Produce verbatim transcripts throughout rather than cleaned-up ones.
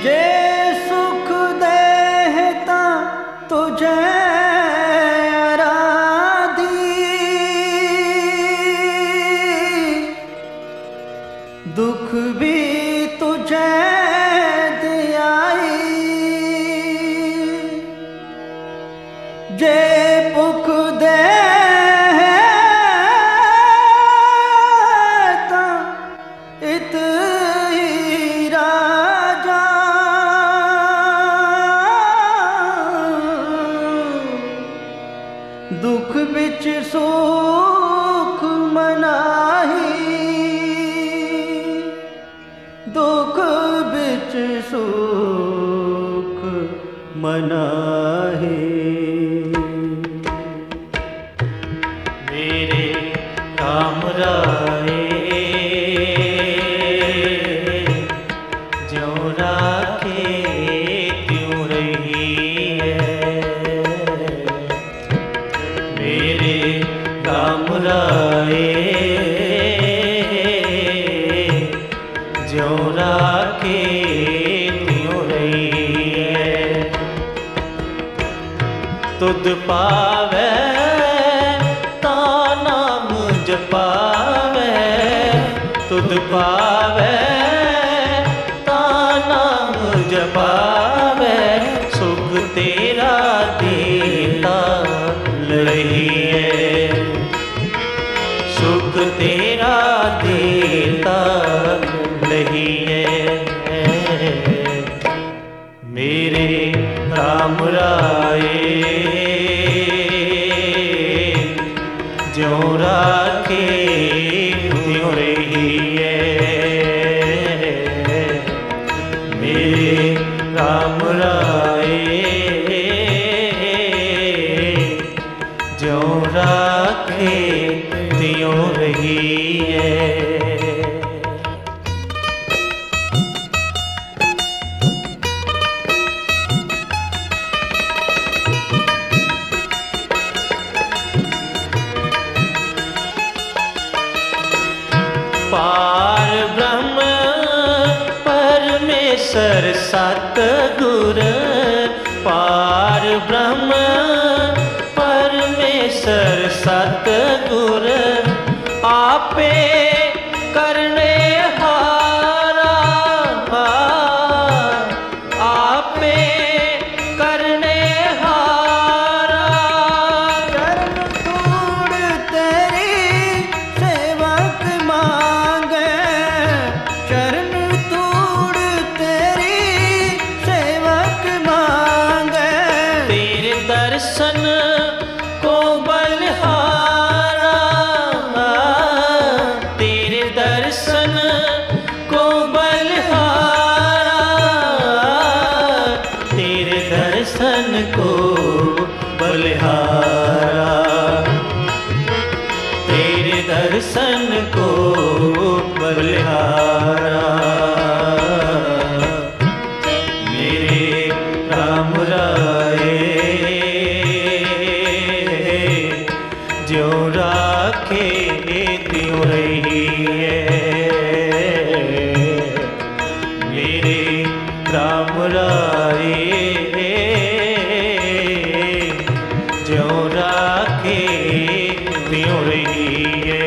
जे सुख देता तुझे आराधी, दुख भी तुझे दियाई। जे भुख देता इत ही राजा, दुख बिच सुख मनाही, दुख बिच सुख मनाही। मेरे राम राए ज्यों राखे त्यों रही है। मेरे राम राए ज्यों राखे त्यों रही है। तुध पावे ता नाम जपावे, तुध पावे ता नाम जपावे। सुख तेरा देता लही है, सुख तेरा देता लही है। मेरे राम राए ज्यों राखे त्यों रही है। मेरे राम राए ज्यों राखे त्यों रही है। पार ब्रह्म परमेश्वर सतगुर, पार ब्रह्म परमेश्वर सतगुर। आपे करने हारा, आपे करने हारा। चरण धूड़ तेरी सेवक मांगे, चरण धूड़ तेरी सेवक मांगे। तेरे दर्शन को बलिहारा, तेरे दर्शन को बलिहारा। तेरे दर्शन को बलिहारा, तेरे दर्शन को बलिहारा। मेरे राम राए ज्यों राखे त्यों रही है। मेरे राम राए ज्यों राखे त्यों रही है।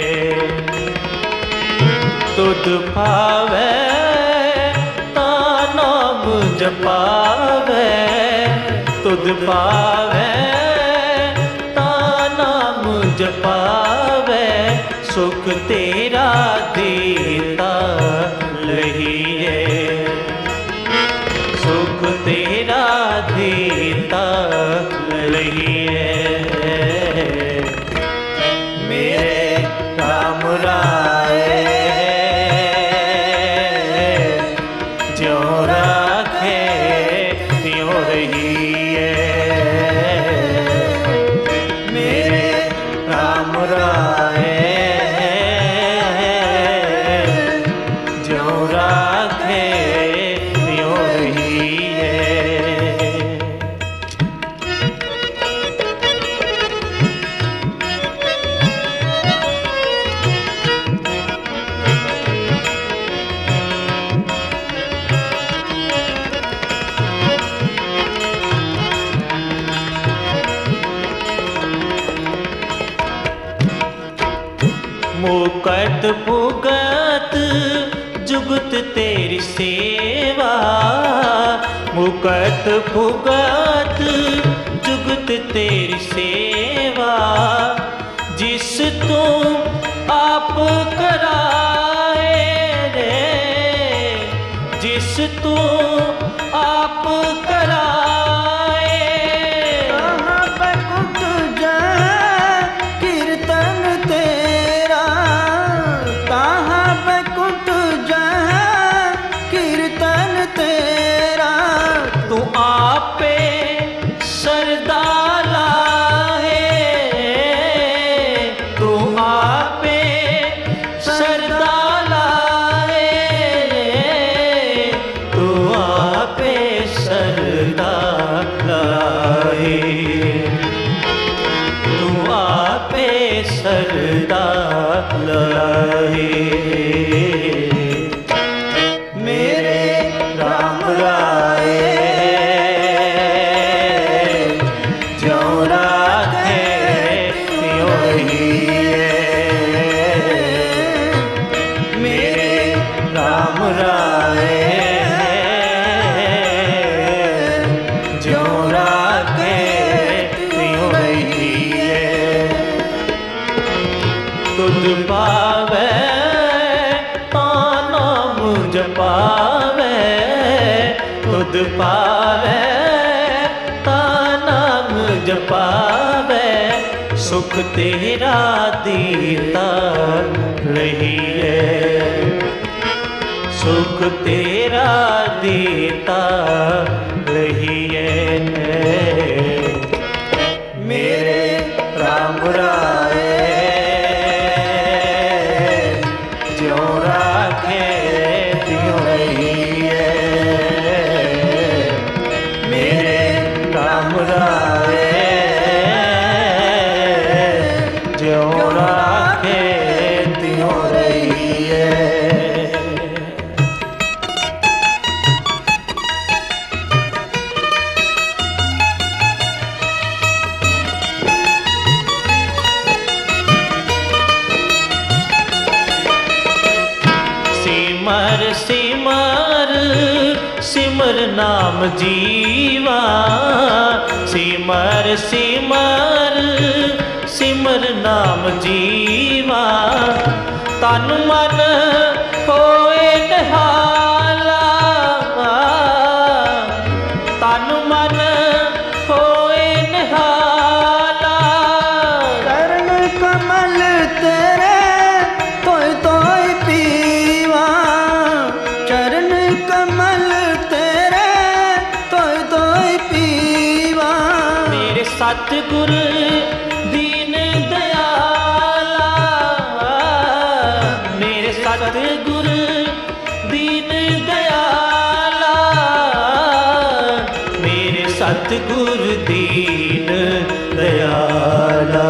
तुध पावे ता नाम जपावे, तुध पावे ता नाम जपावे। सुख तेरा देता लही है, सुख तेरा देता लही है। मेरे राम राए ज्यों राखे त्यों रही है। मेरे राम राए ज्यों राखे त्यों रही है। भुगत जुगत तेरी सेवा, मुकत भुगत जुगत तेरी सेवा, जिस तू आप कराए रे, जिस तू आप कराए। कहाँ बैकुंठ जाए कीर्तन तेरा, कहाँ बैकुंठ जाए कीर्तन तेरा, तू आपे सरदा लाए, तू आपे सरदा लाए, तू आपे सरदा लाए, तू आपे सरदा लाए। मेरे राम राए ज्यों राखे त्यों रहिए, मेरे राम राए ज्यों राखे त्यों रहिए। तुझ पावे ता नाम जपावे, तुझ पावे ता नाम जपावे, सुख तेरा दीता रहिए, सुख तेरा दीता रहिए। मेरे राम राए ज्यों राखे त्यों रहिए, मेरे राम राए ज्यों राखे त्यों रहिए। सिमर सिमर सिमर नाम जीवा, सिमर सिमर सिमर नाम जीवा, तन मन होए निहाला, तन मन होए निहाला। चरण कमल तेरे तोय तोय पीवा, चरण कमल तेरे तोय तोय पीवा, मेरे सतगुर दीन दयाला, मेरे सतगुर दीन दयाला, मेरे सतगुर दीन दयाला,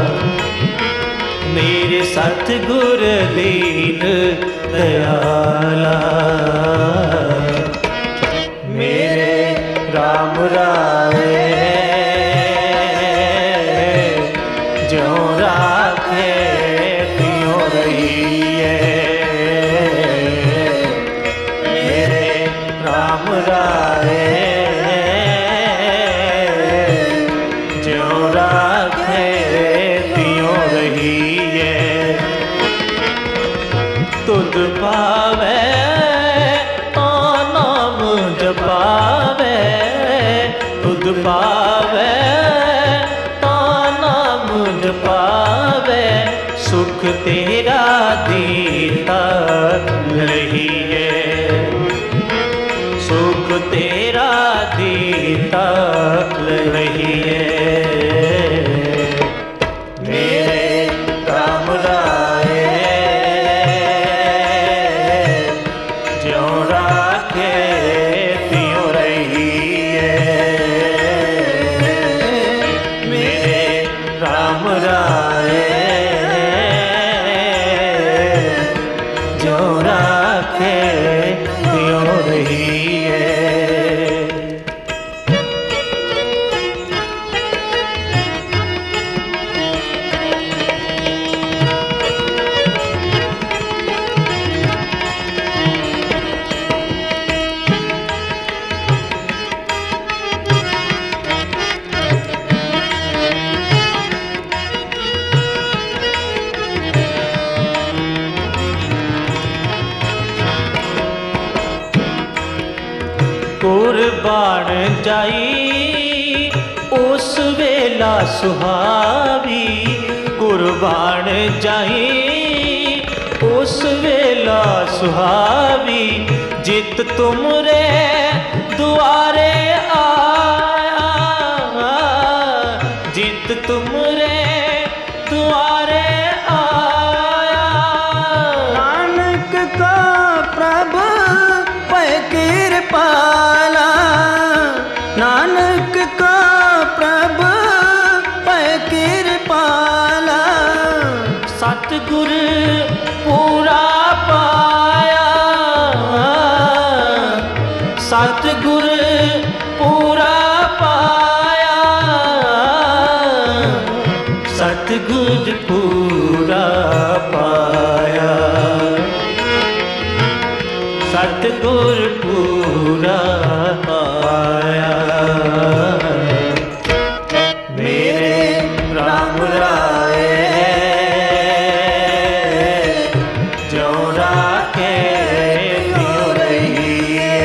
मेरे सतगुर दीन दयाला। मेरे राम राए ज्यों राखे त्यों रहिए, मेरे राम राए ज्यों राखे त्यों रहिए। तुझ पावे ता नाम जपावे, तुझ पावे ता नाम जपावे, सुख तेरा दीता रहिए, सुख तेरा दीता रहिए। मेरे राम राए ज्यों राखे त्यों रहिए, मेरे राम राए ज्यों राखे त्यों रहिए। कुर्बान जाई उस वेला सुहावी, कुर्बान जाई उस वेला सुहावी, जित तुमरे दुआरे आया, जित तुमरे दुआरे आया। नानक का प्रभु पै कृपाला, नानक का प्रभु पै कृपाला, सतगुर पूरा पाया, सतगुर पूरा पाया, सतगुर पूरा पाया, सतगुर पूरा पाया। मेरे राम राय जो राखे त्यों रहिए,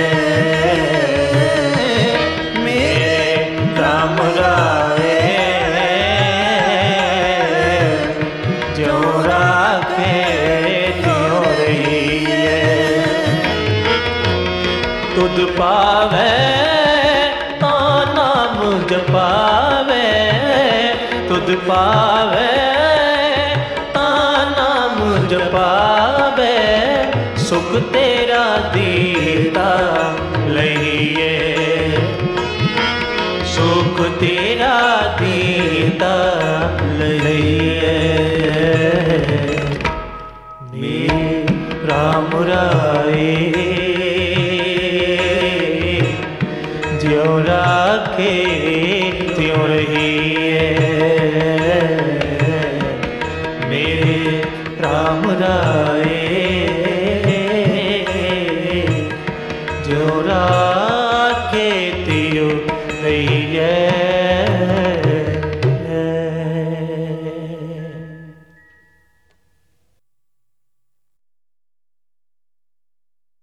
मेरे राम राय जो राखे त्यों रहिए। तुद पावे तो नाम जपावे, तुद पावे तो नाम जपावे, सुख तेरा दीता लइए, सुख तेरा दीता लइए। मेरे राम राय ज्यों राखे त्यों रहिए, मेरे राम राय ज्यों राखे त्यों रहिए।